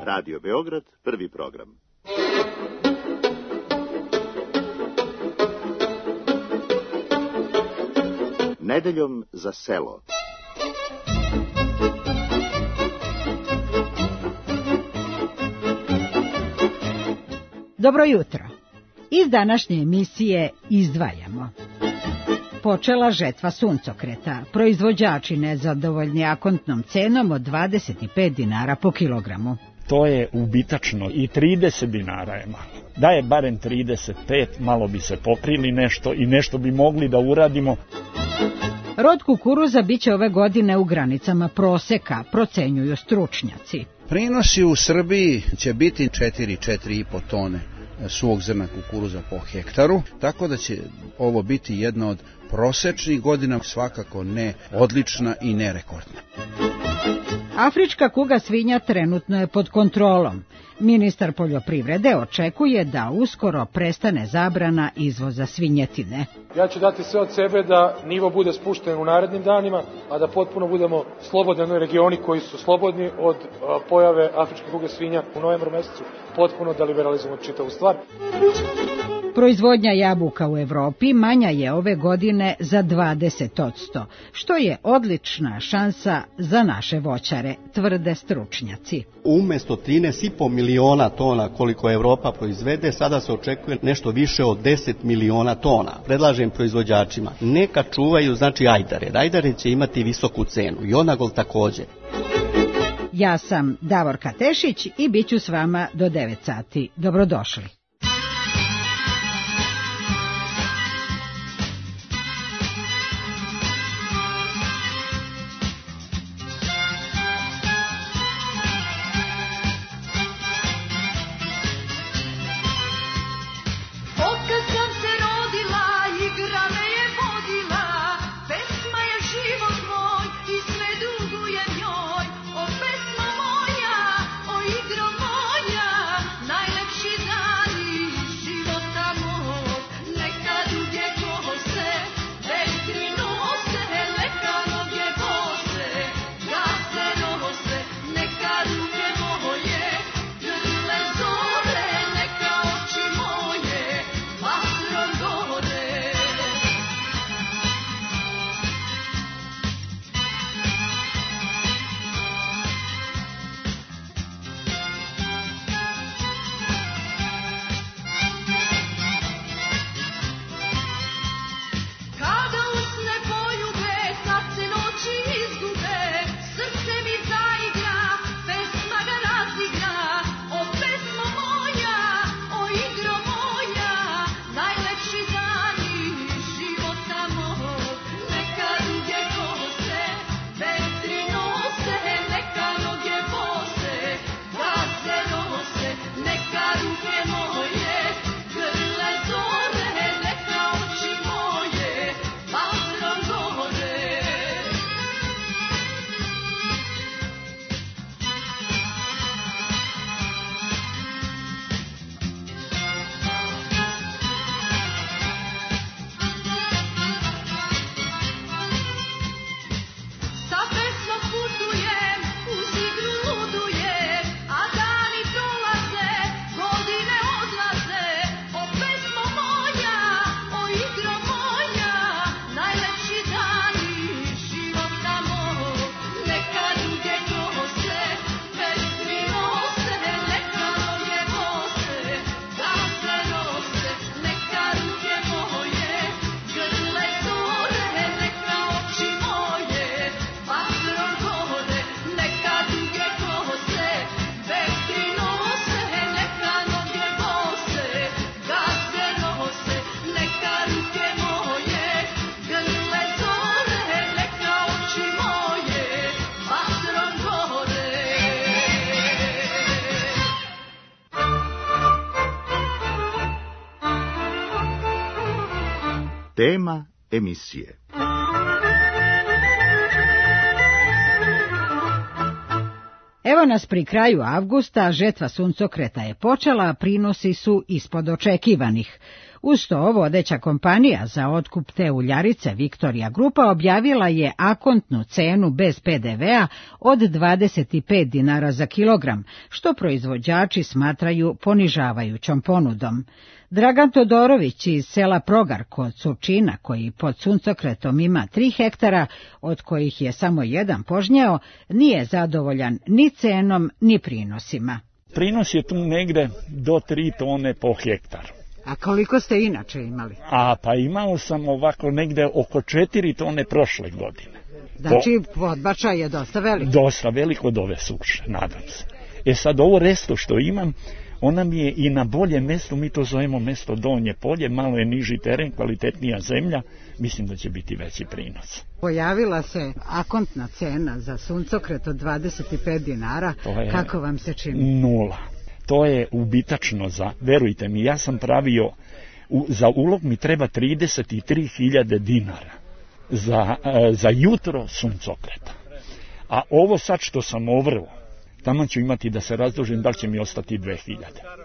Radio Beograd, prvi program. Nedeljom za selo. Dobro jutro. Iz današnje emisije izdvajamo. Počela žetva suncokreta. Proizvođači nezadovoljni akontnom cenom od 25 dinara po kilogramu. To je ubitačno i 30 dinara je malo. Da je barem 35, malo bi se pokrili nešto i nešto bi mogli da uradimo. Rod kukuruza biće ove godine u granicama proseka, procenjuju stručnjaci. Prinosi u Srbiji će biti 4,5 tone suvog zrna kukuruza po hektaru, tako da će ovo biti jedna od prosečnih godina, svakako ne odlična i ne rekordna. Afrička kuga svinja trenutno je pod kontrolom. Ministar poljoprivrede očekuje da uskoro prestane zabrana izvoza svinjetine. Ja ću dati sve od sebe da nivo bude spušten u narednim danima, a da potpuno budemo slobodni regioni koji su slobodni od pojave afričke kuge svinja u novembru mesecu, potpuno da liberalizujemo čitavu stvar. Proizvodnja jabuka u Evropi manja je ove godine za 20%, što je odlična šansa za naše voćare, tvrde stručnjaci. Umesto 13,5 miliona tona koliko Evropa proizvede, sada se očekuje nešto više od 10 miliona tona. Predlažem proizvođačima, neka čuvaju ajdare. Ajdare će imati visoku cenu i onagol također. Ja sam Davorka Tešić i bit ću s vama do 9 sati. Dobrodošli. Tema emisije. Evo nas pri kraju avgusta, žetva suncokreta je počela, a prinosi su ispod očekivanih. Uz to, vodeća kompanija za otkup te uljarice Viktorija Grupa objavila je akontnu cenu bez PDV-a od 25 dinara za kilogram, što proizvođači smatraju ponižavajućom ponudom. Dragan Todorović iz sela Progar kod Surčina, koji pod suncokretom ima 3 hektara, od kojih je samo jedan požnjeo, nije zadovoljan ni cenom ni prinosima. Prinos je tu negde do 3 tone po hektaru. A koliko ste inače imali? Pa imao sam ovako negde oko 4 tone prošle godine. Znači, podbačaj je dosta velik. Dosta velik od ove suše, nadam se. Sad ovo resto što imam, ona mi je i na bolje mesto, mi to zovemo mesto Donje polje, malo je niži teren, kvalitetnija zemlja, mislim da će biti veći prinos. Pojavila se akontna cena za suncokret od 25 dinara, kako vam se čini? 0. To je ubitačno verujte mi, ja sam pravio, za ulog mi treba 33.000 dinara za jutro suncokreta. A ovo sad što sam ovrlo, tamo ću imati da se razdužim, da li će mi ostati 2.000.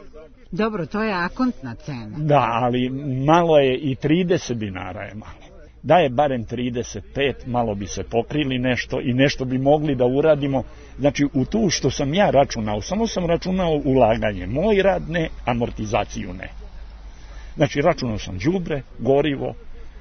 Dobro, to je akontna cena. Da, ali malo je i 30 dinara je malo. Da je barem 35, malo bi se pokrili nešto i nešto bi mogli da uradimo. Znači, u tu što sam ja računao, samo sam računao ulaganje. Moj rad ne, amortizaciju ne. Znači, računao sam đubre, gorivo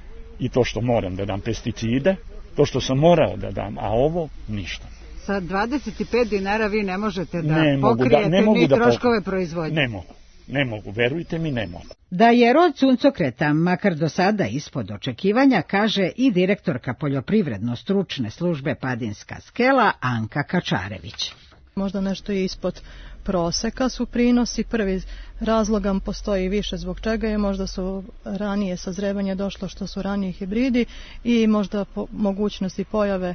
i to što moram da dam pesticide, to što sam morao da dam, a ovo ništa. Sa 25 dinara vi ne možete da pokrijete ni troškove proizvodnje. Ne mogu, verujte mi, ne mogu. Da je rod suncokreta makar do sada ispod očekivanja, kaže i direktorka poljoprivredno-stručne službe Padinska skela Anka Kačarević. Možda nešto i ispod proseka su prinosi. Prvi razlogam postoji više zbog čega je možda su ranije sazrevanje došlo što su ranije hibridi i možda mogućnosti pojave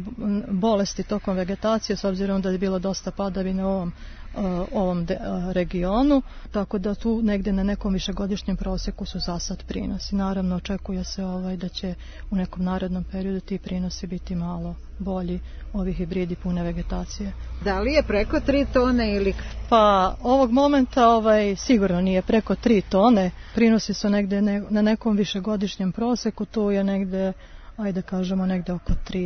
bolesti tokom vegetacije s obzirom da je bilo dosta padavine u ovom regionu, tako da tu negdje na nekom višegodišnjem prosjeku su zasad prinosi. Naravno očekuje se da će u nekom narednom periodu ti prinosi biti malo bolji, ovi hibridi pune vegetacije. Da li je preko 3 tone ili? Pa ovog momenta sigurno nije preko 3 tone. Prinosi su negdje na nekom višegodišnjem prosjeku, tu je negdje, ajde kažemo negdje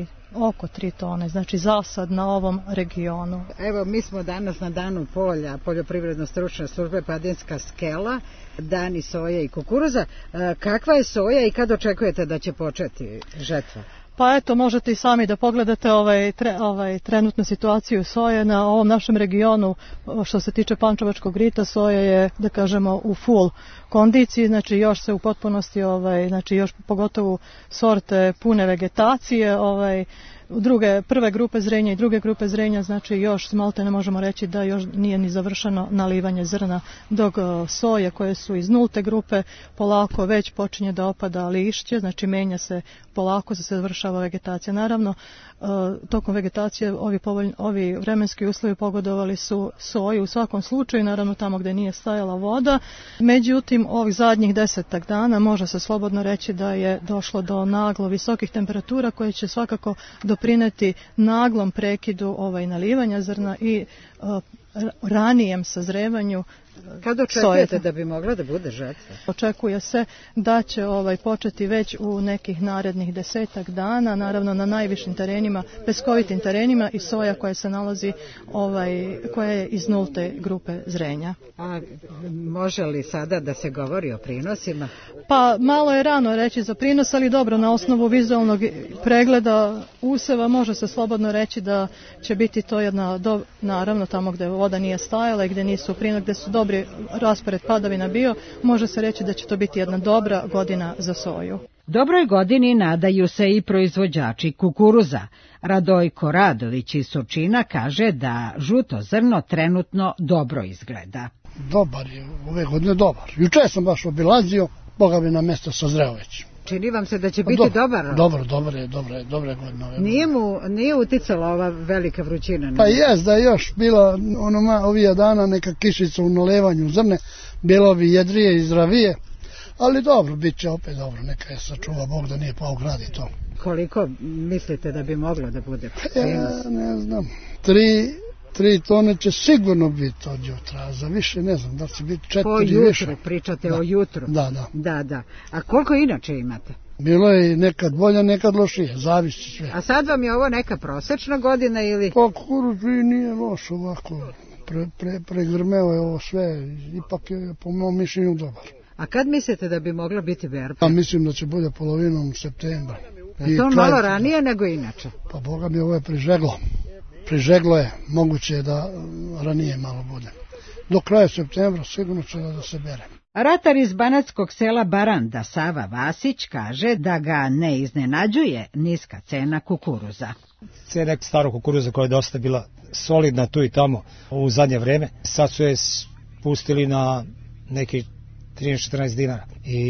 oko 3 tone, znači zasad na ovom regionu. Evo, mi smo danas na danu polja poljoprivredno-stručne službe Padinska skela, dani soje i kukuruza. Kakva je soja i kad očekujete da će početi žetva? Pa eto, možete i sami da pogledate trenutnu situaciju soje na ovom našem regionu. Što se tiče pančevačkog rita, soja je, da kažemo, u full kondiciji, znači još se u potpunosti, znači još pogotovo sorte pune vegetacije, prve grupe zrenja i druge grupe zrenja, znači još malte ne možemo reći da još nije ni završeno nalivanje zrna, dok soje koje su iz nulte grupe polako već počinje da opada lišće, znači menja se polako, se završava vegetacija. Naravno, tokom vegetacije ovi vremenski uslovi pogodovali su soju u svakom slučaju, naravno tamo gdje nije stajala voda. Međutim, ovih zadnjih 10 dana može se slobodno reći da je došlo do naglo visokih temperatura koje će svakako doprineti naglom prekidu nalivanja zrna i ranijem sazrevanju. Kad očekujete da bi mogla da bude žetva? Očekuje se da će početi već u nekih narednih 10 dana, naravno na najvišim terenima, peskovitim terenima i soja koja se nalazi, koja je iz nulte grupe zrenja. A može li sada da se govori o prinosima? Pa malo je rano reći za prinos, ali dobro, na osnovu vizualnog pregleda useva može se slobodno reći da će biti to jedna, naravno tamo gdje voda nije stajala i gdje nisu prinos, gdje su dobri raspored padavina bio, može se reći da će to biti jedna dobra godina za soju. Dobroj godini nadaju se i proizvođači kukuruza. Radojko Radović iz Surčina kaže da žuto zrno trenutno dobro izgleda. Dobar je, ove godine dobar. Juče sam baš obilazio, Boga bi na mjesto sazreo već. Čini vam se da će biti dobar? Dobre godine. Nije uticala ova velika vrućina? Pa jest da je još bila ovih dana neka kišica u nalevanju zrne, bilo bi jedrije i zdravije, ali dobro, bit će opet dobro, neka je sačuva Bog da nije pao grad i to. Koliko mislite da bi moglo da bude? Ja ne znam, 3 tone će sigurno biti od jutra, a za više ne znam, da će biti 4 po jutru, više. Pričate o jutru. Da. A koliko inače imate? Bilo je nekad bolje, nekad lošije, zavisi sve. A sad vam je ovo neka prosečna godina ili? Pa kukuruz i nije loš ovako, pregrmeo je ovo sve, ipak je po mom mišljenju dobar. A kad mislite da bi mogla biti berba? Ja mislim da će bude polovinom septembra. Je to malo ranije nego inače? Pa boga mi ovo je prižeglo. Prižeglo je, moguće je da ranije malo bude. Do kraja septembra sigurno će da se bere. Ratar iz banatskog sela Baranda, Sava Vasić, kaže da ga ne iznenađuje niska cena kukuruza. Cena starog kukuruza koja je dosta bila solidna tu i tamo u zadnje vreme, sad su je pustili na neki 13-14 dinara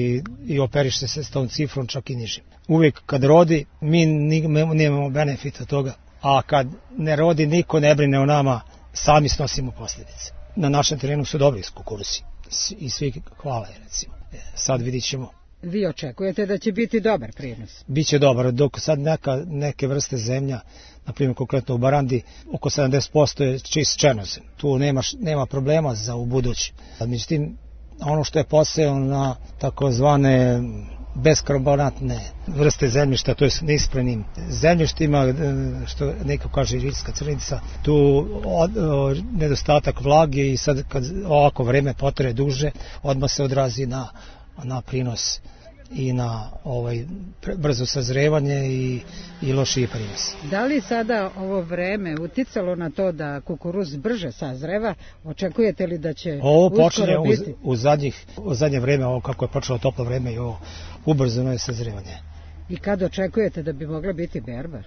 i operište se s tom cifrom čak i nižim. Uvijek kad rodi, mi nemamo benefita toga, a kad ne rodi, niko ne brine o nama, sami snosimo posljedice. Na našem terenu su dobri kukuruzi i svi hvale, recimo. Sad vidit ćemo. Vi očekujete da će biti dobar prinos? Biće dobar, dok sad neke vrste zemlja, na primjer konkretno u Barandi, oko 70% je čist černozem. Tu nema problema za u budući. Međutim, ono što je posejano na takozvane beskarbonatne vrste zemljišta, to je s nisprenim zemljištima, što neko kaže irska crnica, tu nedostatak vlage i sad kad ovako vreme potraje duže, odmah se odrazi na prinos i na brzo sazrevanje i lošiji prinos. Da li sada ovo vreme uticalo na to da kukuruz brže sazreva? Očekujete li da će ovo počinje biti? U zadnje vreme, ovo kako je počelo toplo vreme i ovo ubrzano je sazrevanje. I kad očekujete da bi mogla biti berba?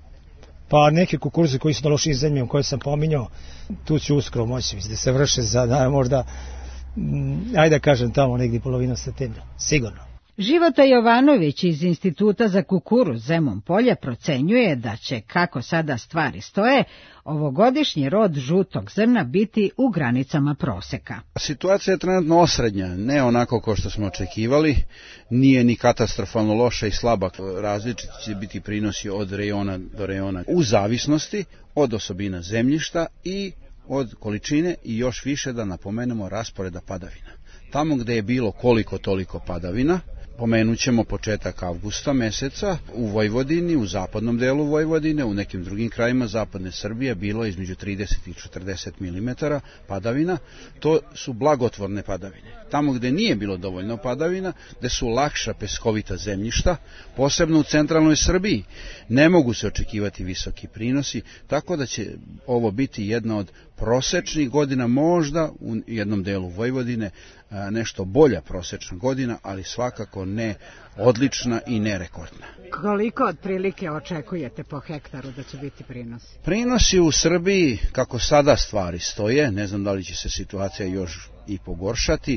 Pa neki kukuruzi koji su na lošijim zemljama koje sam pominjao, tu će uskoro moći da se vrše za možda, ajde da kažem tamo negdje polovina septembra, sigurno. Života Jovanović iz Instituta za kukuruz Zemun Polje procenjuje da će, kako sada stvari stoje, ovogodišnji rod žutog zrna biti u granicama proseka. Situacija je trenutno osrednja, ne onako kao što smo očekivali, nije ni katastrofalno loša i slaba, različiti će biti prinosi od rejona do rejona u zavisnosti od osobina zemljišta i od količine i još više da napomenemo rasporeda padavina. Tamo gdje je bilo koliko toliko padavina, pomenut ćemo početak avgusta meseca u Vojvodini, u zapadnom delu Vojvodine, u nekim drugim krajima zapadne Srbije bilo između 30 i 40 mm padavina. To su blagotvorne padavine. Tamo gdje nije bilo dovoljno padavina, gdje su lakša peskovita zemljišta, posebno u centralnoj Srbiji, ne mogu se očekivati visoki prinosi, tako da će ovo biti jedna od prosečnih godina, možda u jednom delu Vojvodine nešto bolja prosečna godina, ali svakako ne odlična i ne rekordna. Koliko otprilike očekujete po hektaru da će biti prinos? Prinosi u Srbiji, kako sada stvari stoje, ne znam da li će se situacija još i pogoršati,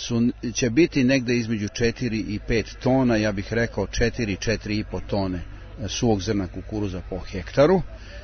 će biti negde između 4 i 5 tona, ja bih rekao 4,5 tone suvog zrna kukuruza po hektaru,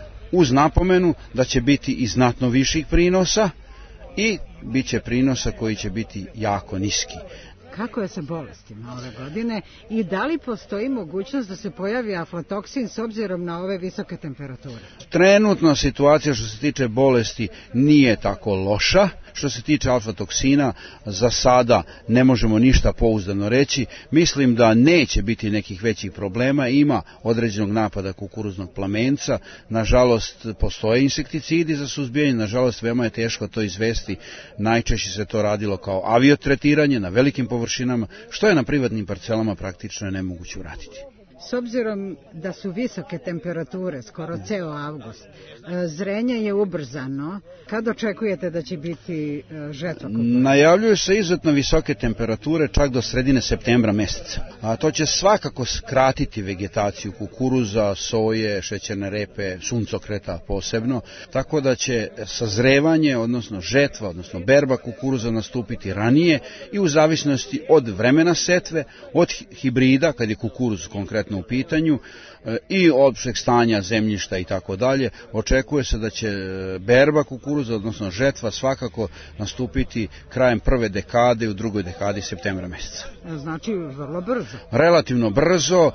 uz napomenu da će biti i znatno viših prinosa i bit će prinosa koji će biti jako niski. Kako je sa bolestima ove godine i da li postoji mogućnost da se pojavi aflatoksin s obzirom na ove visoke temperature? Trenutno situacija što se tiče bolesti nije tako loša. Što se tiče aflatoksina, za sada ne možemo ništa pouzdano reći. Mislim da neće biti nekih većih problema. Ima određenog napada kukuruznog plamenca. Nažalost, postoje insekticidi za suzbijanje. Nažalost, veoma je teško to izvesti. Najčešće se to radilo kao aviotretiranje na velikim površinama, što je na privatnim parcelama praktično nemoguće uraditi. S obzirom da su visoke temperature, skoro ceo avgust, zrenje je ubrzano. Kad očekujete da će biti žetva kukuruza? Najavljuju se izuzetno visoke temperature čak do sredine septembra meseca. A to će svakako skratiti vegetaciju kukuruza, soje, šećerne repe, suncokreta posebno, tako da će sazrevanje, odnosno žetva, odnosno berba kukuruza nastupiti ranije i u zavisnosti od vremena setve, od hibrida, kad je kukuruz konkretno konkretno u pitanju i opšteg stanja zemljišta i tako dalje, očekuje se da će berba kukuruza, odnosno žetva, svakako nastupiti krajem prve dekade i u drugoj dekadi septembra meseca. Znači vrlo brzo. Relativno brzo,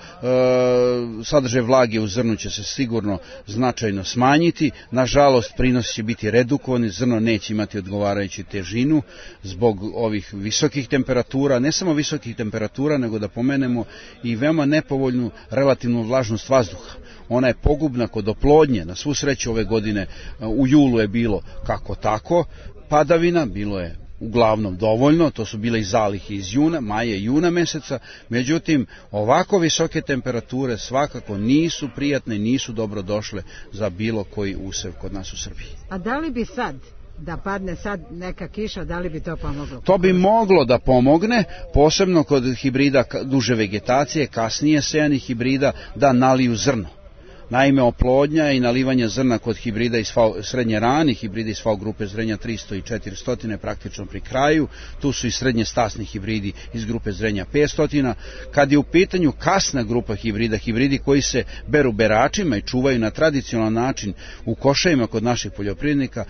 sadržaj vlage u zrnu će se sigurno značajno smanjiti, nažalost prinos će biti redukovani, zrno neće imati odgovarajuću težinu zbog ovih visokih temperatura, ne samo visokih temperatura, nego da pomenemo i veoma nepovoljnu relativnu vlažnost vazduha. Ona je pogubna kod oplodnje, na svu sreću ove godine u julu je bilo kako tako padavina, bilo je uglavnom dovoljno, to su bile i zalihe iz juna, maja i juna meseca, međutim ovako visoke temperature svakako nisu prijatne, nisu dobro došle za bilo koji usev kod nas u Srbiji. A da li bi sad, da padne sad neka kiša, da li bi to pomoglo? To bi moglo da pomogne, posebno kod hibrida duže vegetacije, kasnije sejanih hibrida, da naliju zrno. Naime, oplodnja i nalivanje zrna kod hibrida iz srednje ranih hibrida iz FAO grupe zrenja 300 i 400 je praktično pri kraju. Tu su i srednje stasni hibridi iz grupe zrenja 500. Kad je u pitanju kasna grupa hibrida, hibridi koji se beru beračima i čuvaju na tradicionalan način u koševima kod naših poljoprivrednika,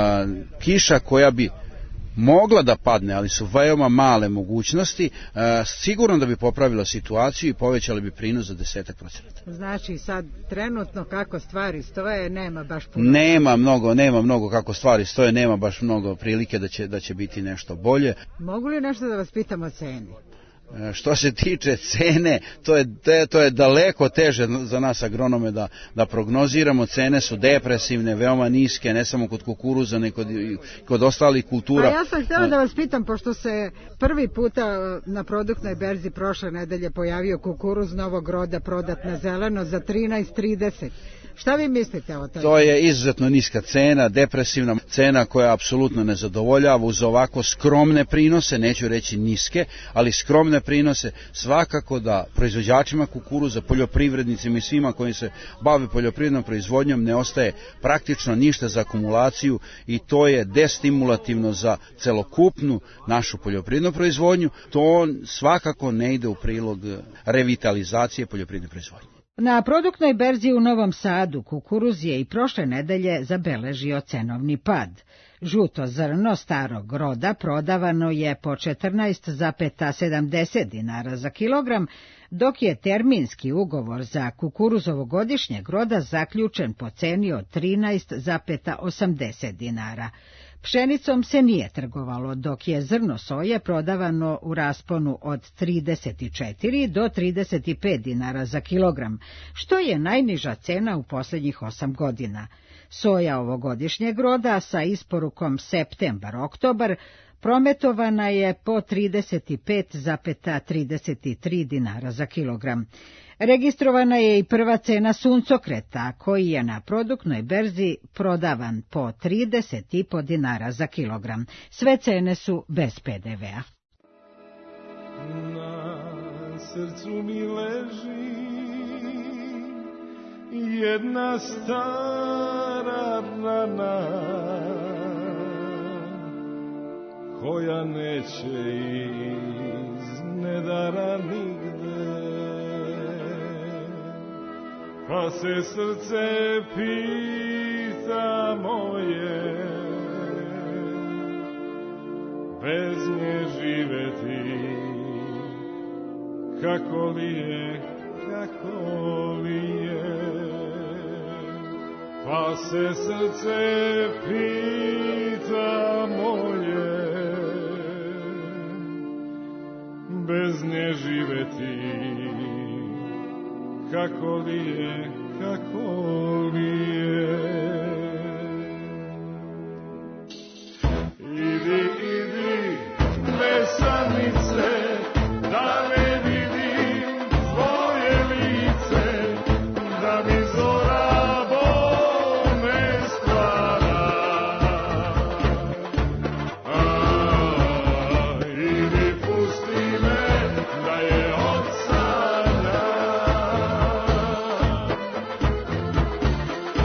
kiša koja bi mogla da padne, ali su veoma male mogućnosti, sigurno da bi popravila situaciju i povećala bi prinos za 10%. Znači sad trenutno kako stvari stoje nema baš puno. Nema mnogo kako stvari stoje, nema baš mnogo prilike da će biti nešto bolje. Mogu li nešto da vas pitam o ceni? Što se tiče cene, to je daleko teže za nas agronome da prognoziramo. Cene su depresivne, veoma niske, ne samo kod kukuruza, nego kod ostalih kultura. A ja sam htjela da vas pitam, pošto se prvi puta na produktnoj berzi prošle nedelje pojavio kukuruz novog roda prodat na zeleno za 13,30. Šta vi mislite o tome? To je izuzetno niska cena, depresivna cena koja apsolutno ne zadovoljava uz ovako skromne prinose, neću reći niske, ali skromne prinose. Svakako da proizvođačima kukuruza, poljoprivrednicima i svima koji se bave poljoprivrednom proizvodnjom ne ostaje praktično ništa za akumulaciju i to je destimulativno za celokupnu našu poljoprivrednu proizvodnju. To svakako ne ide u prilog revitalizacije poljoprivredne proizvodnje. Na produktnoj berzi u Novom Sadu kukuruz je i prošle nedelje zabeležio cenovni pad. Žuto zrno starog roda prodavano je po 14,70 dinara za kilogram, dok je terminski ugovor za kukuruz ovogodišnjeg roda zaključen po ceni od 13,80 dinara. Pšenicom se nije trgovalo, dok je zrno soje prodavano u rasponu od 34 do 35 dinara za kilogram, što je najniža cena u posljednjih 8 godina. Soja ovogodišnjeg roda sa isporukom septembar-oktobar prometovana je po 35,33 dinara za kilogram. Registrovana je i prva cena suncokreta, koji je na produktnoj berzi prodavan po 30,5 dinara za kilogram. Sve cene su bez PDV-a. Na srcu mi leži jedna stara rana, koja neće iz nedara nigde. Pa se srce pita moje, bez nje živeti, kako li je, kako li je. Pa se srce pita moje, bez nje živeti, kako li je, kako li je. Idi, idi, pesanice, da ne vidim tvoje lice, da mi zora bolne stvara. Idi, pusti me, da je od sanja.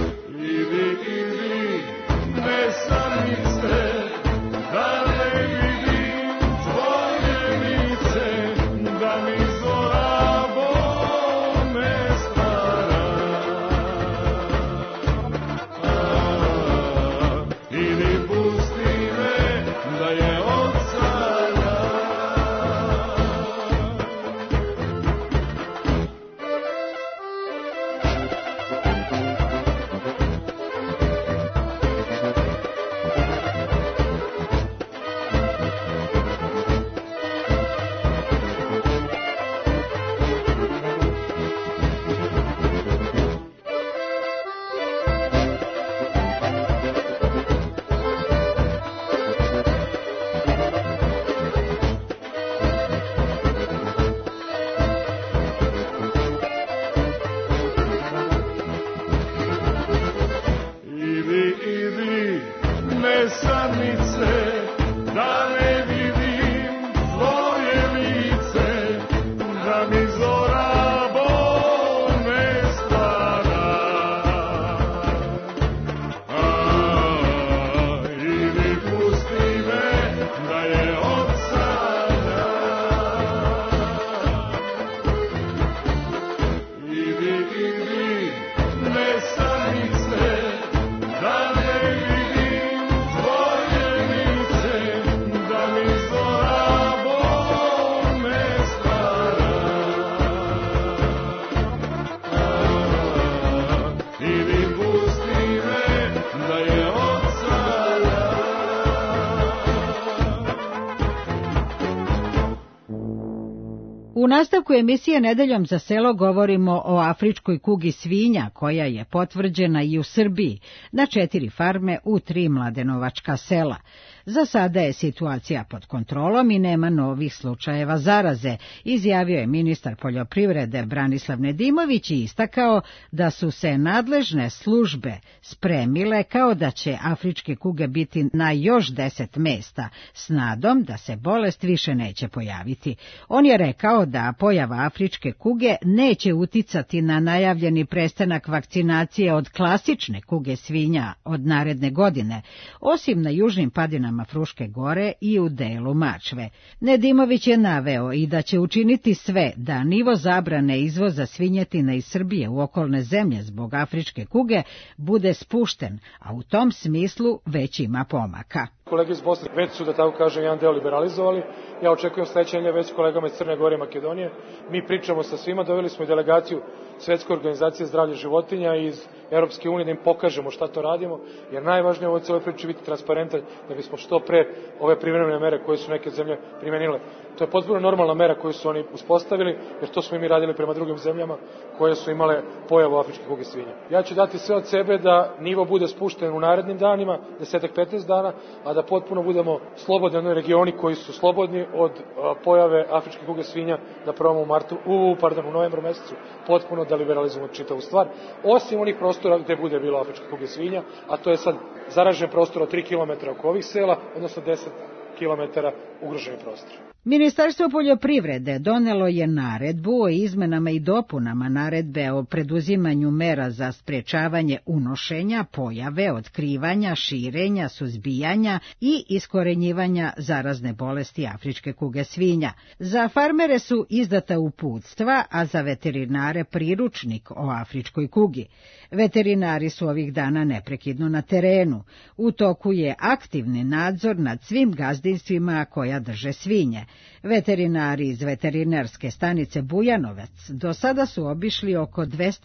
U nastavku emisije Nedeljom za selo govorimo o afričkoj kugi svinja, koja je potvrđena i u Srbiji, na 4 farme u 3 mladenovačka sela. Za sada je situacija pod kontrolom i nema novih slučajeva zaraze, izjavio je ministar poljoprivrede Branislav Nedimović i istakao da su se nadležne službe spremile kao da će afričke kuge biti na još 10 mesta, s nadom da se bolest više neće pojaviti. On je rekao da pojava afričke kuge neće uticati na najavljeni prestanak vakcinacije od klasične kuge svinja od naredne godine, osim na južnim padinama Fruške gore i u delu Mačve. Nedimović je naveo i da će učiniti sve da nivo zabrane izvoza svinjetina iz Srbije u okolne zemlje zbog afričke kuge bude spušten, a u tom smislu već ima pomaka. Kolege iz Bosne već su, da tako kažem, jedan deo liberalizovali. Ja očekujem sledeće nedelje već kolegama iz Crne Gore i Makedonije. Mi pričamo sa svima, doveli smo i delegaciju Svetske organizacije zdravlja životinja iz Europske unije da im pokažemo šta to radimo, jer najvažnije u ovoj celoj priči biti transparentan da bismo što pre ove privremene mere koje su neke zemlje primenile. To je potpuno normalna mera koju su oni uspostavili, jer to smo i mi radili prema drugim zemljama koje su imale pojavu afričke kuge svinja. Ja ću dati sve od sebe da nivo bude spušten u narednim danima, 10-15 dana, a da potpuno budemo slobodni onoj regioni koji su slobodni od pojave afričke kuge svinja, da probamo u novembru mesecu potpuno da liberalizujemo čitavu stvar, osim onih prostora gde bude bilo afričke kuge svinja, a to je sad zaražen prostor od 3 km oko ovih sela, odnosno 10 km ugroženi prostor. Ministarstvo poljoprivrede donelo je naredbu o izmenama i dopunama naredbe o preduzimanju mera za sprečavanje unošenja, pojave, otkrivanja, širenja, suzbijanja i iskorenjivanja zarazne bolesti afričke kuge svinja. Za farmere su izdata uputstva, a za veterinare priručnik o afričkoj kugi. Veterinari su ovih dana neprekidno na terenu. U toku je aktivni nadzor nad svim gazdinstvima koja drže svinje. Veterinari iz veterinarske stanice Bujanovac do sada su obišli oko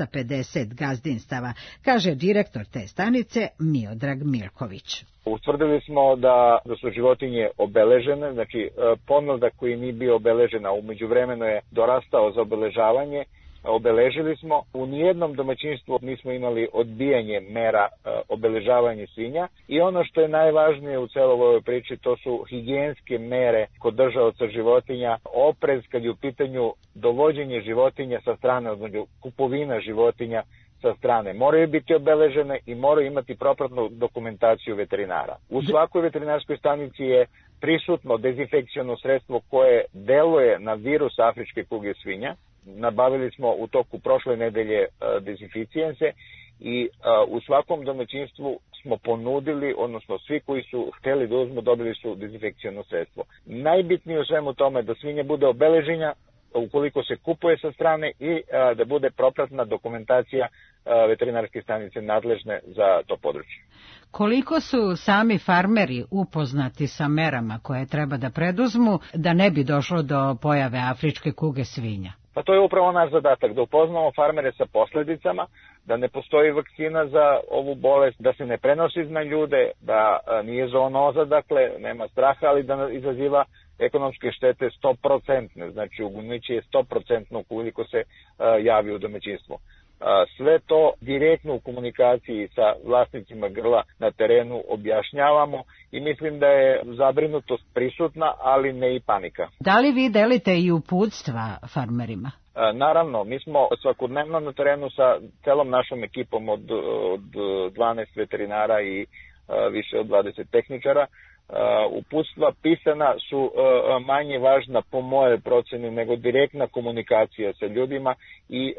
250 gazdinstava, kaže direktor te stanice Miodrag Milković. Utvrdili smo da su životinje obeležene, znači ponodak koji nije bio obeležen, a u međuvremenu je dorastao za obeležavanje, obeležili smo. U nijednom domaćinstvu nismo imali odbijanje mera obeležavanja svinja i ono što je najvažnije u celoj ovoj priči, to su higijenske mere kod držaoca životinja, oprez kad je u pitanju dovođenje životinja sa strane, odnosno kupovina životinja sa strane. Moraju biti obeležene i moraju imati propratnu dokumentaciju veterinara. U svakoj veterinarskoj stanici je prisutno dezinfekciono sredstvo koje deluje na virus afričke kuge svinja. Nabavili smo u toku prošle nedelje dezinficijense i u svakom domaćinstvu smo ponudili, odnosno svi koji su hteli da uzmu dobili su dezinfekciono sredstvo. Najbitnije u svemu tome da svinja bude obeleženja ukoliko se kupuje sa strane i da bude propratna dokumentacija veterinarske stanice nadležne za to područje. Koliko su sami farmeri upoznati sa merama koje treba da preduzmu da ne bi došlo do pojave afričke kuge svinja? Pa to je upravo naš zadatak, da upoznamo farmere sa posledicama, da ne postoji vakcina za ovu bolest, da se ne prenosi na ljude, da nije zoonoza, dakle nema straha, ali da izaziva ekonomske štete 100%, znači uguniće je 100% ukoliko se javi u domaćinstvu. Sve to direktno u komunikaciji sa vlasnicima grla na terenu objašnjavamo i mislim da je zabrinutost prisutna, ali ne i panika. Da li vi delite i uputstva farmerima? Naravno, mi smo svakodnevno na terenu sa celom našom ekipom od 12 veterinara i više od 20 tehničara. Uputstva pisana su manje važna po moje proceni nego direktna komunikacija sa ljudima i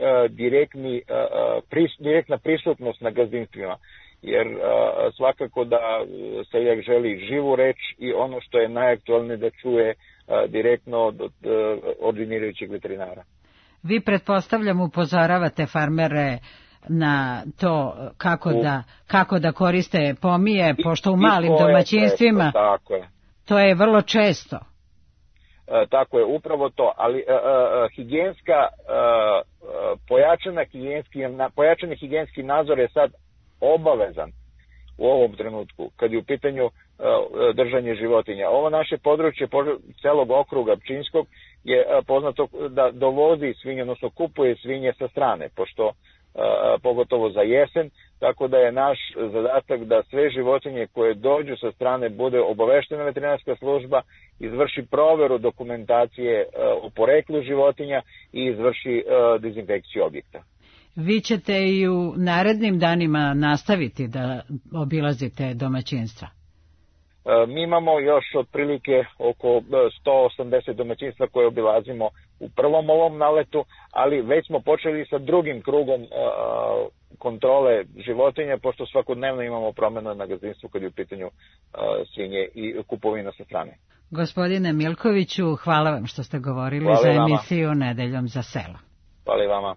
direktna prisutnost na gazdinstvima, jer svakako da seljak želi živu reč i ono što je najaktualnije da čuje direktno od ordinirajućeg veterinara. Vi, pretpostavljam, upozoravate farmere na to kako da koriste pomije, pošto u malim domaćinstvima to je vrlo često. Tako je, upravo to, ali pojačani higijenski nadzor je sad obavezan u ovom trenutku, kad je u pitanju držanje životinja. Ovo naše područje celog okruga Pčinjskog je poznato da dovozi svinje, odnosno kupuje svinje sa strane, pošto pogotovo za jesen, tako da je naš zadatak da sve životinje koje dođu sa strane bude obaveštena veterinarska služba, izvrši proveru dokumentacije o poreklu životinja i izvrši dezinfekciju objekta. Vi ćete i u narednim danima nastaviti da obilazite domaćinstva? Mi imamo još otprilike oko 180 domaćinstva koje obilazimo u prvom ovom naletu, ali već smo počeli sa drugim krugom kontrole životinja, pošto svakodnevno imamo promjene na gazdinstvu kad je u pitanju svinje i kupovina sa strane. Gospodine Milkoviću, hvala vam što ste govorili hvala za emisiju Nedeljom za selo. Hvala i vama.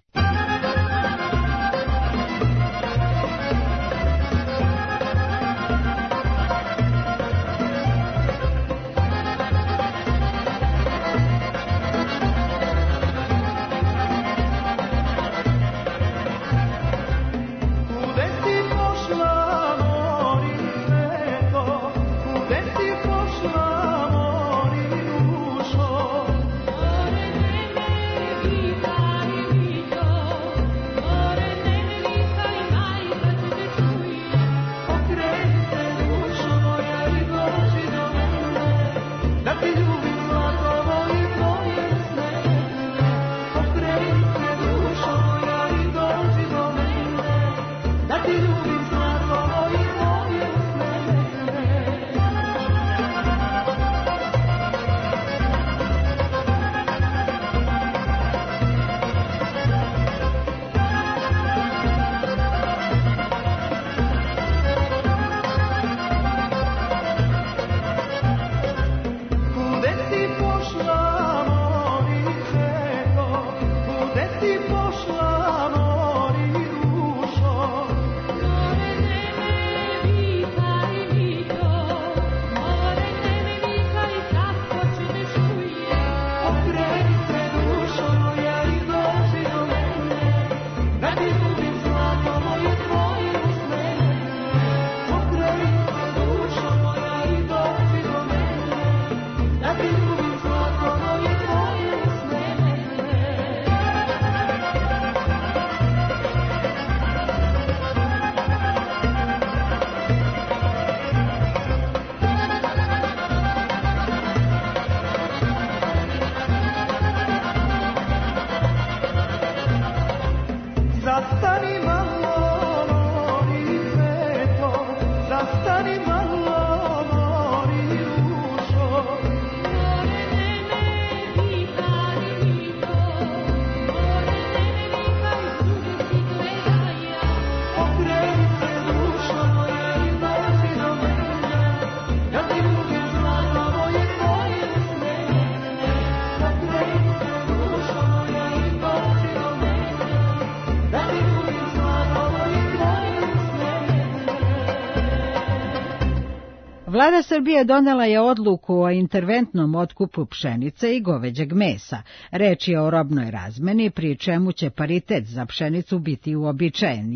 Vlada Srbije donela je odluku o interventnom otkupu pšenice i goveđeg mesa. Reč je o robnoj razmeni, pri čemu će paritet za pšenicu biti uobičajen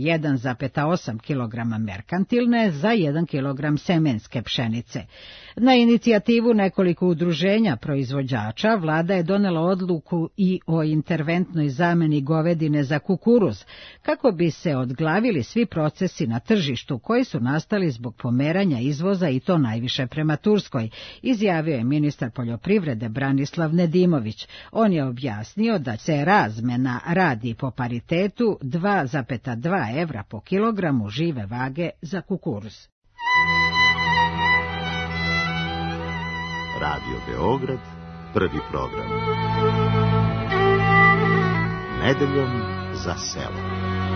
1,8 kg merkantilne za 1 kg semenske pšenice. Na inicijativu nekoliko udruženja proizvođača, vlada je donela odluku i o interventnoj zameni govedine za kukuruz, kako bi se odglavili svi procesi na tržištu koji su nastali zbog pomeranja izvoza i to najviše prema Turskoj, izjavio je ministar poljoprivrede Branislav Nedimović. On je objasnio da se razmena radi po paritetu 2,2 evra po kilogramu žive vage za kukuruz. Radio Beograd, prvi program. Nedeljom za selo.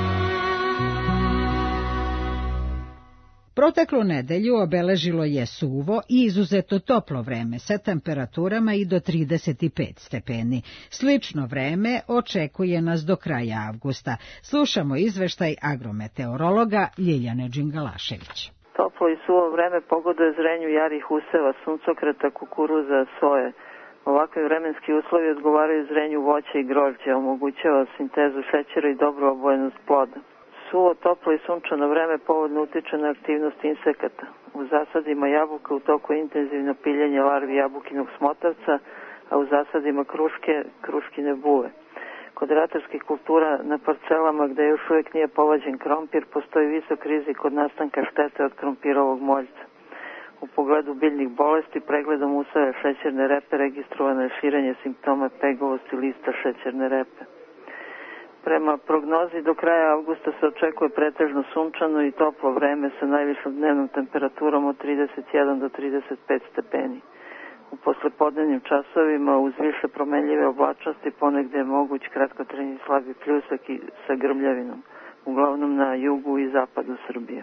Proteklu nedelju obeležilo je suvo i izuzetno toplo vreme sa temperaturama i do 35 stepeni. Slično vreme očekuje nas do kraja avgusta. Slušamo izveštaj agrometeorologa Ljiljane Đingalašević. Toplo i suvo vreme pogoduje zrenju jarih useva, suncokreta, kukuruza, soje. Ovakvi vremenski uslovi odgovaraju zrenju voća i grožđa, omogućava sintezu šećera i dobru obojenost ploda. Suvo, toplo i sunčano vreme povodno utiče na aktivnost insekata. U zasadima jabuka u toku intenzivno piljenje larvi jabukinog smotavca, a u zasadima kruškine buve. Kod ratarskih kultura na parcelama gde još uvijek nije povađen krompir postoji visok rizik od nastanka štete od krompirovog moljca. U pogledu biljnih bolesti pregledom useva šećerne repe registrovano je širenje simptoma pegavosti lista šećerne repe. Prema prognozi do kraja avgusta se očekuje pretežno sunčano i toplo vreme sa najvišom dnevnom temperaturom od 31 do 35 stepeni. U poslepodnevnim časovima uz više promenljive oblačnosti ponegde je moguć kratkotrajni slabi pljusak i sa grmljavinom, uglavnom na jugu i zapadu Srbije.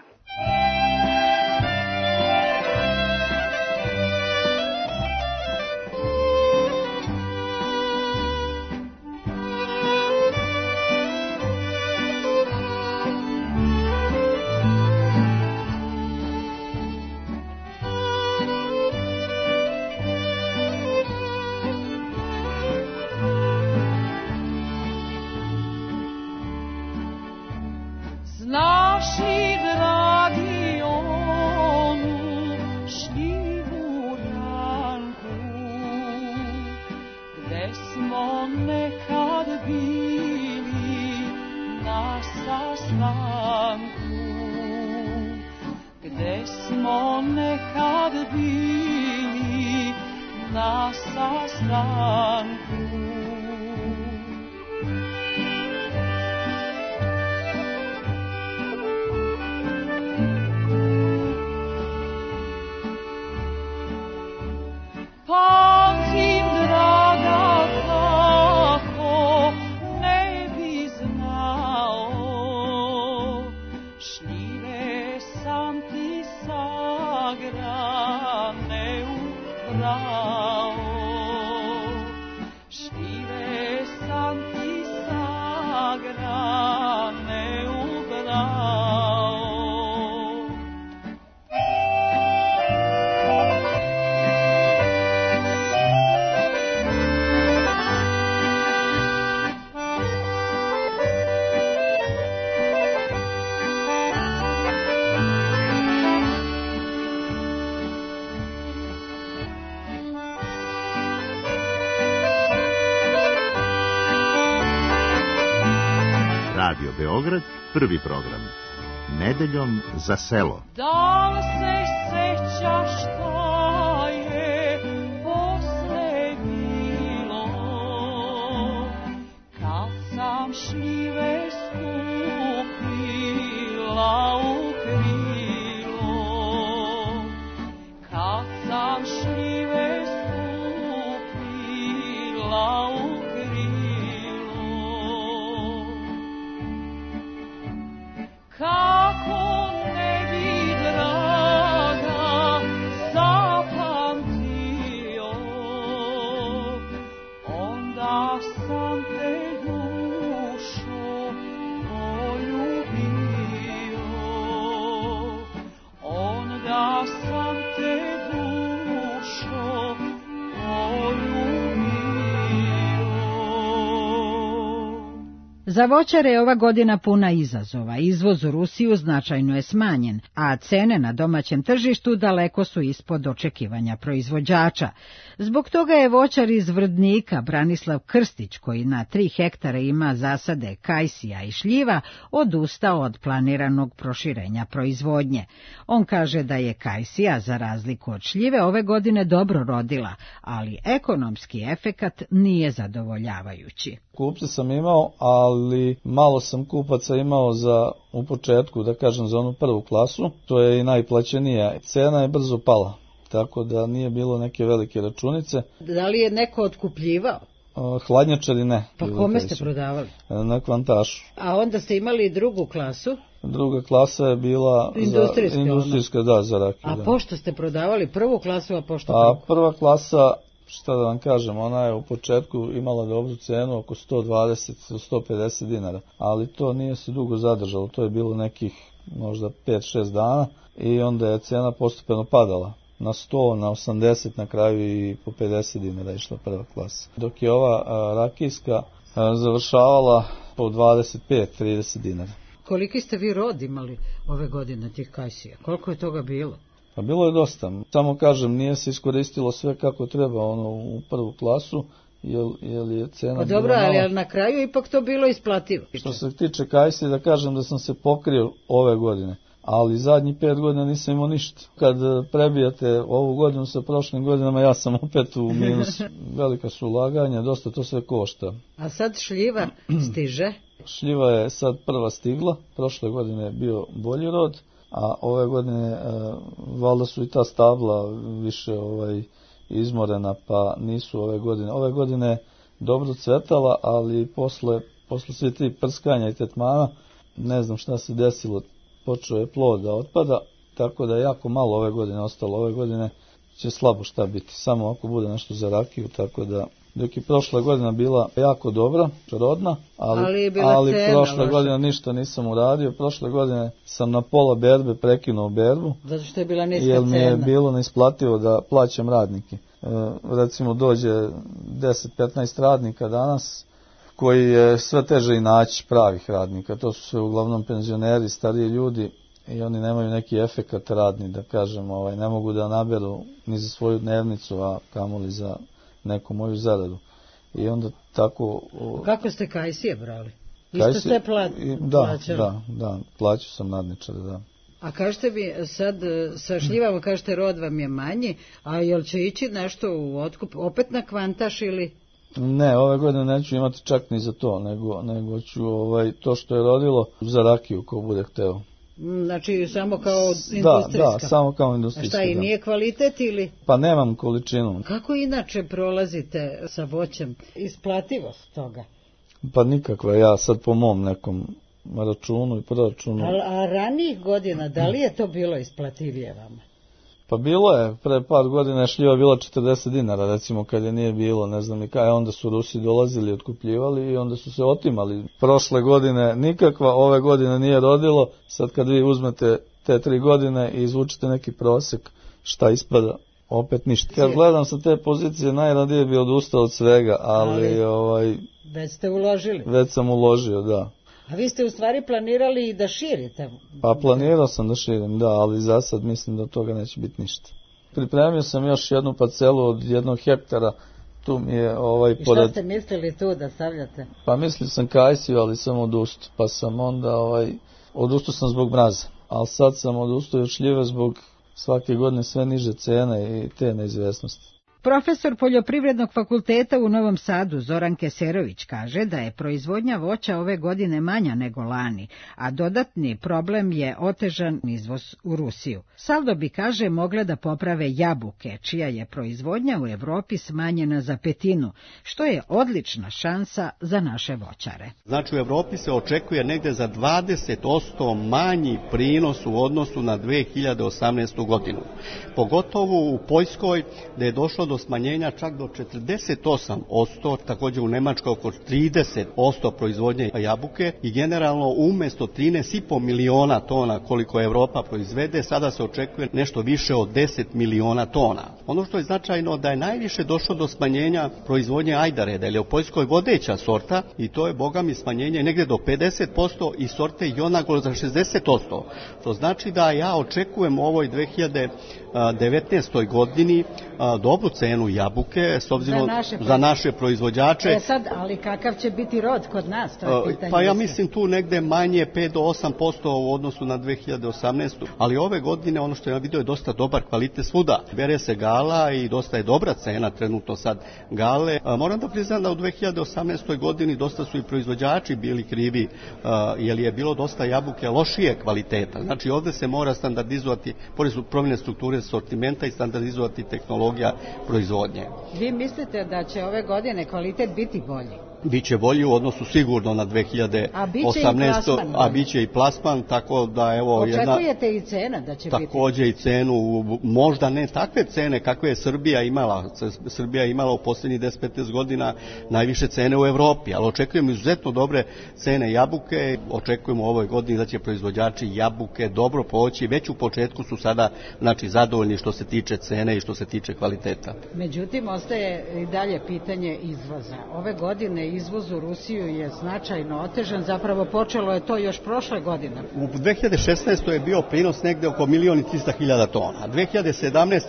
Naši dragi onu šljivu ranku, gde smo nekad bili na sastanku, gde smo nekad bili na sastanku. Pamtim, draga, kako ne bi znao, šljive sam ti sagrane ubrao, šljive sam ti sagrane ubrao. Radio Beograd, prvi program. Nedeljom za selo. Da li se sećaš šta je posle bilo, kad sam šljive skupila u krilo, kad sam šljive skupila u krilo. Kako ne bi, draga, zapamtio, onda sam te, dušo, poljubio, onda sam te, dušo, poljubio. Za voćare je ova godina puna izazova. Izvoz u Rusiju značajno je smanjen, a cene na domaćem tržištu daleko su ispod očekivanja proizvođača. Zbog toga je voćar iz Vrdnika Branislav Krstić, koji na 3 hektara ima zasade kajsija i šljiva, odustao od planiranog proširenja proizvodnje. On kaže da je kajsija, za razliku od šljive, ove godine dobro rodila, ali ekonomski efekat nije zadovoljavajući. Kupce sam imao, ali malo sam kupaca imao u početku, da kažem, za onu prvu klasu. To je i najplaćenija. Cena je brzo pala, tako da nije bilo neke velike računice. Da li je neko otkupljivao? Hladnjačari ne. Pa kome ste prodavali? Na Kvantašu. A onda ste imali drugu klasu? Druga klasa je bila industrijska, da, za rakiju. A pošto ste prodavali prvu klasu, a pošto drugu? A prva klasa, šta da vam kažem, ona je u početku imala dobru cenu, oko 120-150 dinara, ali to nije se dugo zadržalo, to je bilo nekih možda 5-6 dana i onda je cena postepeno padala. Na 100, na 80, na kraju i po 50 dinara išla prva klasa. Dok je ova rakijska završavala po 25-30 dinara. Koliki ste vi rod imali ove godine tih kajsija? Koliko je toga bilo? Pa bilo je dosta. Samo kažem, nije se iskoristilo sve kako treba u prvu klasu, jer je cena pa dobro, ali na kraju ipak to bilo isplativo. Što se tiče kajsi, da kažem da sam se pokrio ove godine, ali zadnjih 5 godina nisam imao ništa. Kad prebijate ovu godinu sa prošlim godinama, ja sam opet u minus. Velika su ulaganja, dosta to sve košta. A sad šljiva stiže? Šljiva je sad prva stigla, prošle godine je bio bolji rod, a ove godine valjda su i ta stabla više izmorena, pa nisu ove godine. Ove godine dobro cvetala, ali posle sve tri prskanja i tetmana, ne znam šta se desilo, počeo je plod da otpada, tako da je jako malo ove godine ostalo. Ove godine će slabo šta biti, samo ako bude nešto za rakiju, tako da dok je prošla godina bila jako dobra, rodna, ali prošle godine ništa nisam uradio. Prošle godine sam na pola berbe prekinuo berbu, zato što je bila niska cena. Jer mi je bilo neisplativo da plaćam radnike. Recimo dođe 10-15 radnika danas, koji je sve teže i naći pravih radnika. To su sve uglavnom penzioneri, stariji ljudi i oni nemaju neki efekat radni, da kažem, ne mogu da naberu ni za svoju dnevnicu, a kamoli za neku moju zaradu. I onda tako... Kako ste kajsije brali? Isto ste plaćali? Da, plaćao sam nadničare, da. A kažete mi sad sa šljivama, kažete rod vam je manji, a jel će ići nešto u otkup, opet na kvantaš ili... Ne, ove godine neću imati čak ni za to, nego ću to što je rodilo za rakiju ko bude hteo. Znači samo kao industrijska? Da, samo kao industrijska. A šta, i nije kvalitet ili? Pa nemam količinu. Kako inače prolazite sa voćem? Isplativost toga? Pa nikakva, ja sad po mom nekom računu i proračunu. A ranijih godina, da li je to bilo isplativije vama? Pa bilo je, pre par godina je šljiva bila 40 dinara, recimo kad je nije bilo, ne znam ni kaj, onda su Rusi dolazili, otkupljivali i onda su se otimali. Prošle godine nikakva, ove godine nije rodilo, sad kad vi uzmete te 3 godine i izvučete neki prosek, šta ispada? Opet ništa. Kad gledam sa te pozicije, najradije bi odustao od svega, ali već ste uložili? Već sam uložio, da. A vi ste u stvari planirali i da širite? Pa planirao sam da širim, da, ali za sad mislim da od toga neće biti ništa. Pripremio sam još jednu parcelu od 1 hektara, tu mi je I šta ste mislili tu da stavljate? Pa mislio sam kajsiju, ali sam odustao, pa sam onda odustao sam zbog mraza, ali sad sam odustao od šljive zbog svake godine sve niže cene i te neizvjesnosti. Profesor Poljoprivrednog fakulteta u Novom Sadu Zoran Keserović kaže da je proizvodnja voća ove godine manja nego lani, a dodatni problem je otežan izvoz u Rusiju. Saldo bi, kaže, mogle da poprave jabuke, čija je proizvodnja u Evropi smanjena za 1/5, što je odlična šansa za naše voćare. Znači u Evropi se očekuje negde za 20% manji prinos u odnosu na 2018. godinu. Pogotovo u Poljskoj, gde je došlo do smanjenja čak do 48%, također u Nemačkoj oko 30% proizvodnje jabuke i generalno umjesto 13,5 miliona tona koliko Evropa proizvede, sada se očekuje nešto više od 10 miliona tona. Ono što je značajno da je najviše došlo do smanjenja proizvodnje ajdare, da je u Poljskoj vodeća sorta i to je bogami smanjenje negdje do 50% i sorte Jonagol za 60%. To znači da ja očekujem u ovoj 2019. godini dobru cenu jabuke s obzirom za naše proizvođače. Sad, ali kakav će biti rod kod nas? To je pitanje. Pa ja mislim tu negde manje 5 do 8% u odnosu na 2018. Ali ove godine ono što ja vidio je dosta dobar kvalitet svuda. Bere se gala i dosta je dobra cena trenutno sad gale. Moram da priznam da u 2018. godini dosta su i proizvođači bili krivi jer je bilo dosta jabuke lošije kvaliteta. Znači ovdje se mora standardizovati, pored promjene strukture sortimenta i standardizovati tehnologija proizvodnje. Vi mislite da će ove godine kvalitet biti bolji? Biće bolji u odnosu sigurno na 2018. A biće i plasman, tako da evo... Očekujete i cena da će biti? Također i cenu, možda ne takve cene kakve je Srbija imala. Srbija je imala u posljednjih 10-15 godina najviše cene u Evropi, ali očekujemo izuzetno dobre cene jabuke. Očekujemo u ovoj godini da će proizvođači jabuke dobro poći. Već u početku su sada zadovoljni što se tiče cene i što se tiče kvaliteta. Međutim, ostaje i dalje pitanje izvoza. Ove godine izvoz u Rusiju je značajno otežan, zapravo počelo je to još prošle godine. U 2016. je bio prinos negde oko 1.300.000 tona, 2017.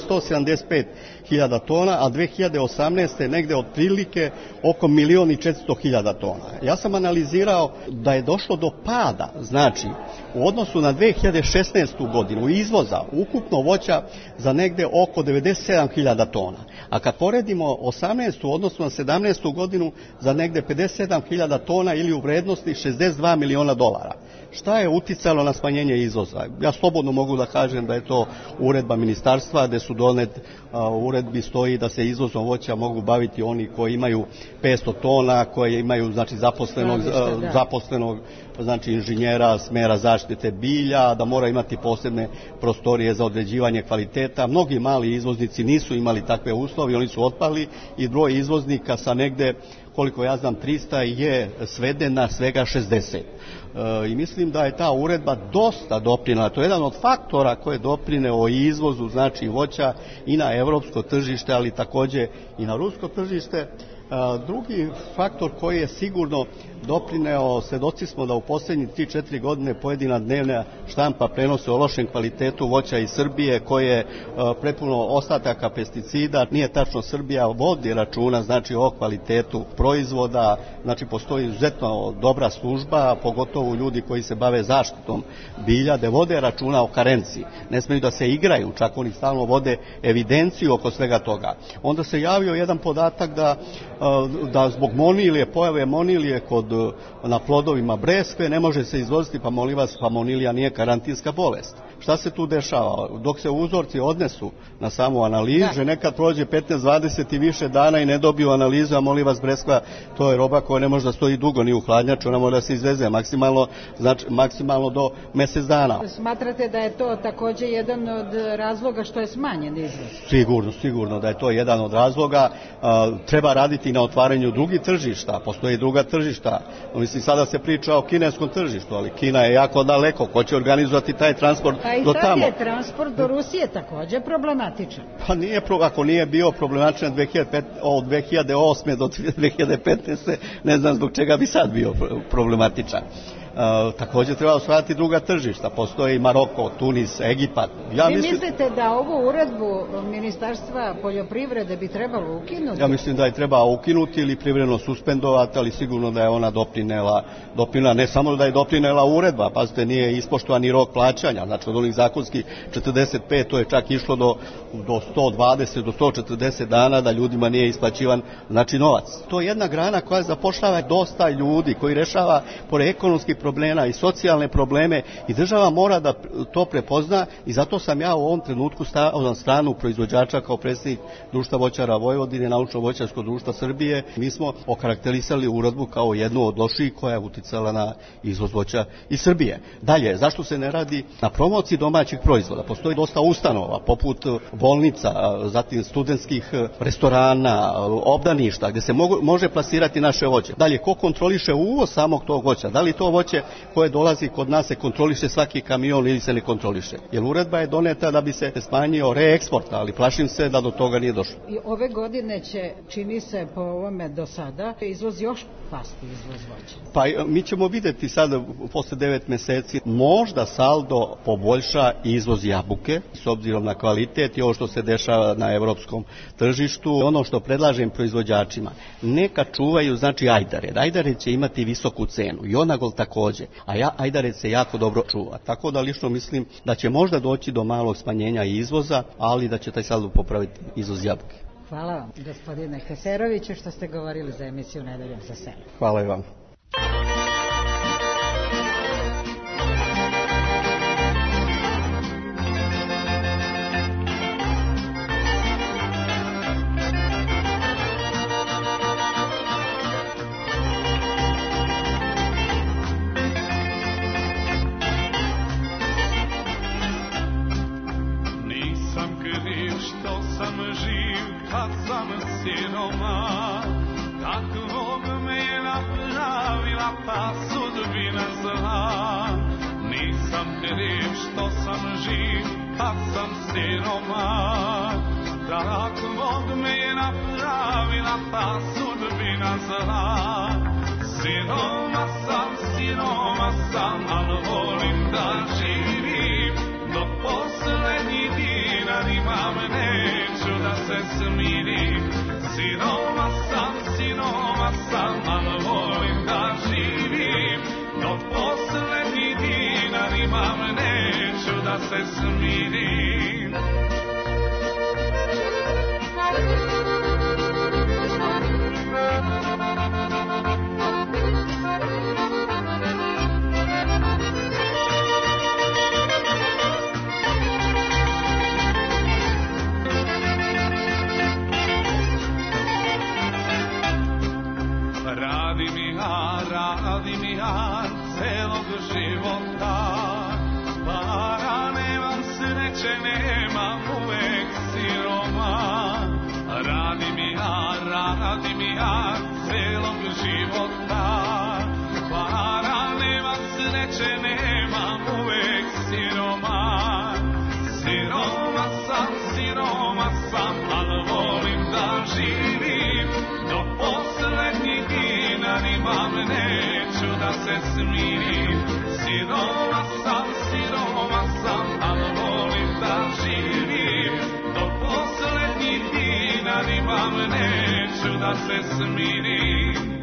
1.175.000 tona, a 2018. negde otprilike oko 1.400.000 tona. Ja sam analizirao da je došlo do pada, znači u odnosu na 2016. godinu izvoza ukupno voća za negde oko 97.000 tona. A kad poredimo 18. odnosno na 17. godinu za negde 57.000 tona ili u vrednosti $62 miliona. Šta je uticalo na smanjenje izvoza? Ja slobodno mogu da kažem da je to uredba ministarstva, gde su donet uredbi stoji da se izvozom voća mogu baviti oni koji imaju 500 tona, koji imaju znači zaposlenog znači inženjera smera zaštite bilja, da mora imati posebne prostorije za određivanje kvaliteta. Mnogi mali izvoznici nisu imali takve uslove, oni su otpali i broj izvoznika sa negde, koliko ja znam, 300 je sveden na svega 60. I mislim da je ta uredba dosta doprinela. To je jedan od faktora koje doprineo izvozu znači voća i na evropsko tržište, ali takođe i na rusko tržište. Drugi faktor koji je sigurno doprineo, svedoci smo da u poslednjih 3-4 godine pojedina dnevna štampa prenose o lošem kvalitetu voća iz Srbije koje je prepuno ostataka pesticida. Nije tačno, Srbija vodi računa znači o kvalitetu proizvoda, znači postoji izuzetno dobra služba, pogotovo ljudi koji se bave zaštitom bilja, da vode računa o karenciji. Ne smeju da se igraju, čak oni stalno vode evidenciju oko svega toga. Onda se javio jedan podatak da zbog monilije, pojave monilije na plodovima breskve ne može se izvoziti, pa molim vas, pa monilija nije karantinska bolest. Šta se tu dešava? Dok se uzorci odnesu na samu analizu, nekad prođe 15-20 i više dana i ne dobiju analizu, a molim vas, breskva, to je roba koja ne može da stoji dugo ni u hladnjaču, ona mora da se izveze maksimalno do mesec dana. Smatrate da je to takođe jedan od razloga što je smanjen izvoz? Sigurno da je to jedan od razloga. Treba raditi na otvaranju drugih tržišta, postoje i druga tržišta. Mislim, sada se priča o kineskom tržištu, ali Kina je jako daleko, ko će organizovati taj transport do tamo? Pa i sad je transport do Rusije takođe problematičan. Pa ako nije bio problematičan od 2008. do 2015. ne znam zbog čega bi sad bio problematičan. Takođe treba osvajati druga tržišta, postoje i Maroko, Tunis, Egipat. Vi mislite da ovu uredbu Ministarstva poljoprivrede bi trebalo ukinuti? Ja mislim da je treba ukinuti ili privremeno suspendovati, ali sigurno da je ona doprinela, ne samo da je doprinela uredba, pazite, nije ispoštovan ni rok plaćanja, znači od onih zakonskih 45, to je čak išlo do 120, do 140 dana da ljudima nije isplaćivan znači novac. To je jedna grana koja zapošljava dosta ljudi, koji rešava pored ekonomskih problema i socijalne probleme i država mora da to prepozna i zato sam ja u ovom trenutku stao na stranu proizvođača kao predsjednik Društva voćara Vojvodine, Naučno-voćarskog društva Srbije. Mi smo okarakterisali uredbu kao jednu od loših koja je uticala na izvoz voća iz Srbije. Dalje, zašto se ne radi na promociji domaćih proizvoda? Postoji dosta ustanova, poput bolnica, zatim studentskih restorana, obdaništa, gde se može plasirati naše voće. Dalje, ko kontroliše uvoz samog tog voća? Da li to voće koje dolazi kod nas se kontroliše svaki kamion ili se ne kontroliše? Jer uredba je doneta da bi se smanjio reeksport, ali plašim se da do toga nije došlo. I ove godine će, čini se po ovome do sada, izvoz još pasti, izvoz voća. Pa mi ćemo videti sada posle 9 meseci, možda saldo poboljša izvoz jabuke s obzirom na kvalitet i ovo što se dešava na evropskom tržištu. Ono što predlažem proizvođačima, neka čuvaju znači ajdare. Ajdare će imati visoku cenu i onagol takođe, a ajdarec se jako dobro čuva. Tako da lično mislim da će možda doći do malog smanjenja izvoza, ali da će taj saldo popraviti izvoz jabuke. Hvala vam, gospodine Keseroviću, što ste govorili za emisiju Nedeljom za selo. Hvala i vam. Takvog me je napravila ta sudbina zla. Siroma sam, al volim da živim, do poslednji dinar imam, neću da se smirim. Siroma sam, al volim da živim, do poslednji dinar imam, neću da se smirim. Radim ja celog života, para nemam, sreće nemam, uvek siroman. Radim ja celog života, para nemam, sreće nemam, uvek siroman. Siroma sam, al volim da živim, do poslednji dinar imam, neću da se smirim. Siroma sam, al volim da živim, do poslednji dinar imam, neću da se smirim.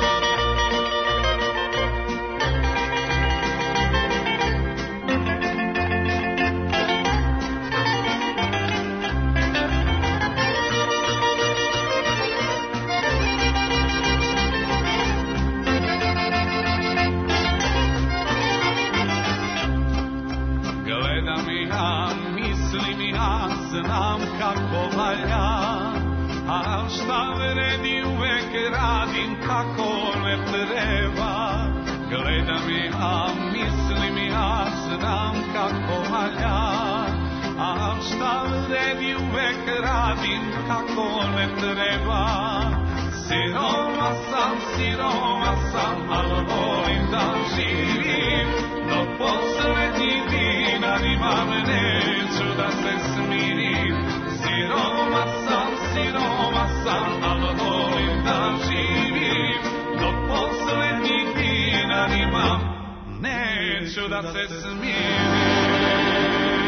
Znam kako valja, a šta vredi uvek radim kako ne treba. Gledam ja, mislim ja, znam kako valja, a šta vredi uvek radim kako ne treba. Siroma sam, al volim da živim, do poslednji dinar imam, neću da se smirim. Siroma sam, al volim da živim, do poslednji dinar imam, neću da se smirim.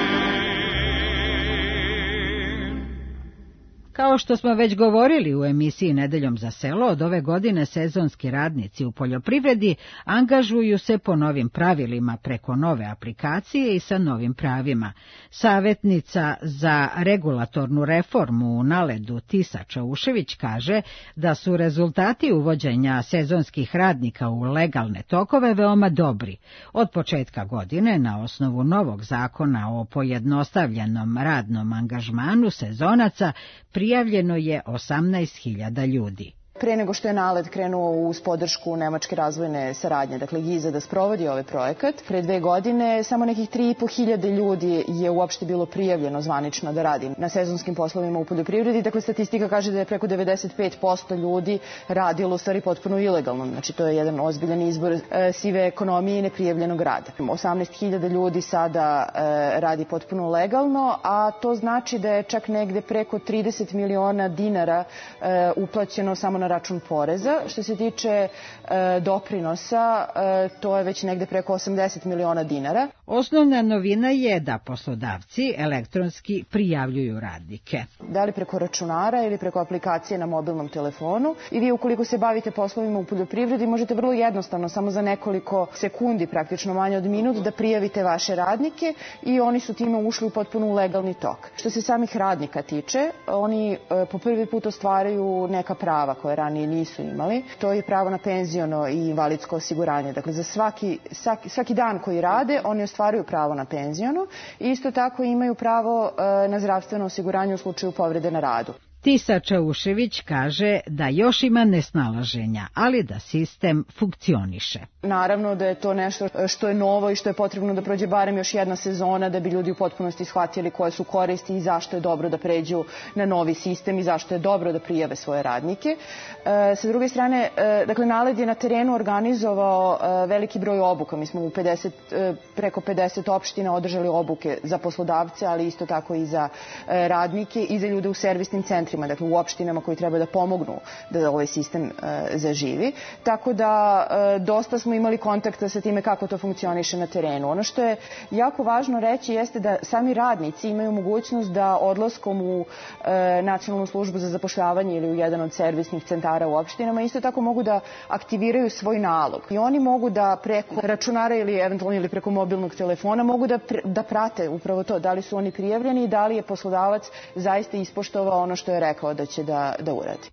Kao što smo već govorili u emisiji Nedeljom za selo, od ove godine sezonski radnici u poljoprivredi angažuju se po novim pravilima preko nove aplikacije i sa novim pravima. Savjetnica za regulatornu reformu u Naledu Tisa Čaušević kaže da su rezultati uvođenja sezonskih radnika u legalne tokove veoma dobri. Od početka godine, na osnovu novog zakona o pojednostavljenom radnom angažmanu sezonaca, prijavljeno je 18.000 ljudi. Pre nego što je NALED krenuo uz podršku Nemačke razvojne saradnje, dakle GIZ-a, da sprovodi ovaj projekat, pre 2 godine samo nekih 3.500 ljudi je uopšte bilo prijavljeno zvanično da radi na sezonskim poslovima u poljoprivredi. Dakle, statistika kaže da je preko 95% ljudi radilo u stvari potpuno ilegalno. Znači, to je jedan ozbiljan izbor sive ekonomije i neprijavljenog rada. 18.000 ljudi sada radi potpuno legalno, a to znači da je čak negde preko 30 miliona dinara uplaćeno samo na račun poreza. Što se tiče doprinosa, to je već negde preko 80 miliona dinara. Osnovna novina je da poslodavci elektronski prijavljuju radnike. Da li preko računara ili preko aplikacije na mobilnom telefonu. I vi ukoliko se bavite poslovima u poljoprivredi, možete vrlo jednostavno, samo za nekoliko sekundi, praktično manje od minut, da prijavite vaše radnike i oni su time ušli u potpuno legalni tok. Što se samih radnika tiče, oni po prvi put ostvaraju neka prava koje ranije nisu imali. To je pravo na penziono i invalidsko osiguranje. Dakle, za svaki dan koji rade, oni ostvaruju pravo na penziono i isto tako imaju pravo na zdravstveno osiguranje u slučaju povrede na radu. Tisa Čaušević kaže da još ima nesnalaženja, ali da sistem funkcioniše. Naravno da je to nešto što je novo i što je potrebno da prođe barem još jedna sezona da bi ljudi u potpunosti shvatili koje su koristi i zašto je dobro da pređu na novi sistem i zašto je dobro da prijave svoje radnike. Sa druge strane, dakle, NALED je na terenu organizovao veliki broj obuka. Mi smo u preko 50 opština održali obuke za poslodavce, ali isto tako i za radnike i za ljude u servisnim centrima. centrima, dakle u opštinama koji treba da pomognu da ovaj sistem zaživi. Tako da dosta smo imali kontakta sa time kako to funkcioniše na terenu. Ono što je jako važno reći jeste da sami radnici imaju mogućnost da odlaskom u Nacionalnu službu za zapošljavanje ili u jedan od servisnih centara u opštinama isto tako mogu da aktiviraju svoj nalog. I oni mogu da preko računara ili eventualno ili preko mobilnog telefona mogu da prate upravo to, da li su oni prijavljeni i da li je poslodavac zaista ispoštovao ono što je rekao da će da uradi.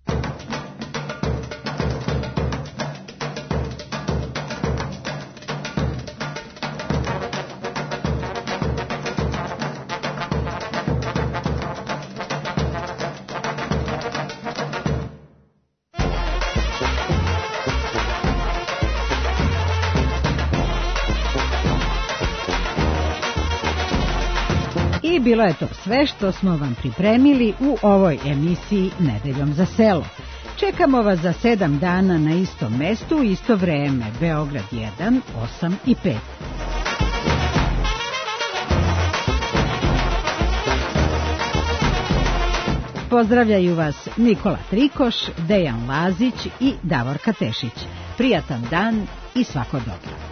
I bilo je to sve što smo vam pripremili u ovoj emisiji Nedeljom za selo. Čekamo vas za 7 dana na istom mestu u isto vreme. Beograd 1, 8 i 5. Pozdravljaju vas Nikola Trikoš, Dejan Lazić i Davorka Tešić. Prijatan dan i svako dobro.